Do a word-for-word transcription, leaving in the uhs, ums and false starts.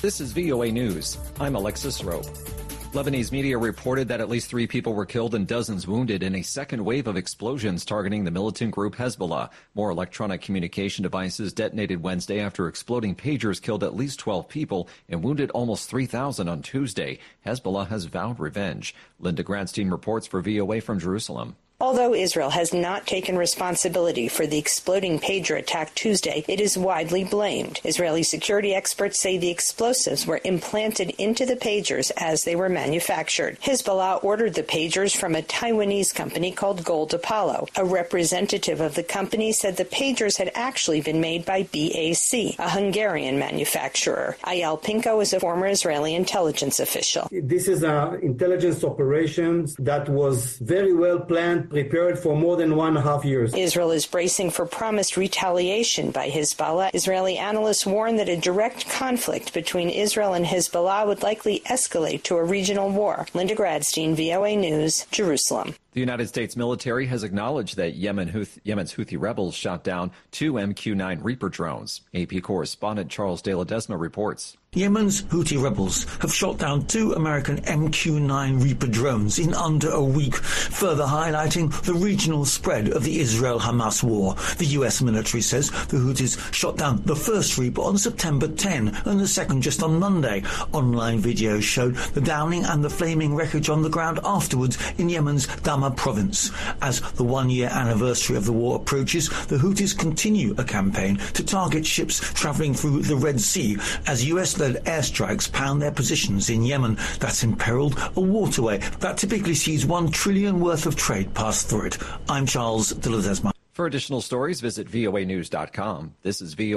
This is V O A News. I'm Alexis Rope. Lebanese media reported that at least three people were killed and dozens wounded in a second wave of explosions targeting the militant group Hezbollah. More electronic communication devices detonated Wednesday after exploding pagers killed at least twelve people and wounded almost three thousand on Tuesday. Hezbollah has vowed revenge. Linda Gradstein reports for V O A from Jerusalem. Although Israel has not taken responsibility for the exploding pager attack Tuesday, it is widely blamed. Israeli security experts say the explosives were implanted into the pagers as they were manufactured. Hezbollah ordered the pagers from a Taiwanese company called Gold Apollo. A representative of the company said the pagers had actually been made by B A C, a Hungarian manufacturer. Ayal Pinko is a former Israeli intelligence official. This is an intelligence operation that was very well planned, prepared for more than one and a half years. Israel is bracing for promised retaliation by Hezbollah. Israeli analysts warn that a direct conflict between Israel and Hezbollah would likely escalate to a regional war. Linda Gradstein, V O A News, Jerusalem. The United States military has acknowledged that Yemen Houth- Yemen's Houthi rebels shot down two M Q nine Reaper drones. A P correspondent Charles De Ledesma reports. Yemen's Houthi rebels have shot down two American M Q nine Reaper drones in under a week, further highlighting the regional spread of the Israel-Hamas war. The U S military says the Houthis shot down the first Reaper on September tenth and the second just on Monday. Online videos showed the downing and the flaming wreckage on the ground afterwards in Yemen's Dama province. As the one-year anniversary of the war approaches, the Houthis continue a campaign to target ships travelling through the Red Sea as U S airstrikes pound their positions in Yemen. That's imperiled a waterway that typically sees one trillion worth of trade pass through it. I'm Charles De Ledesma. For additional stories, visit V O A news dot com. This is V O A.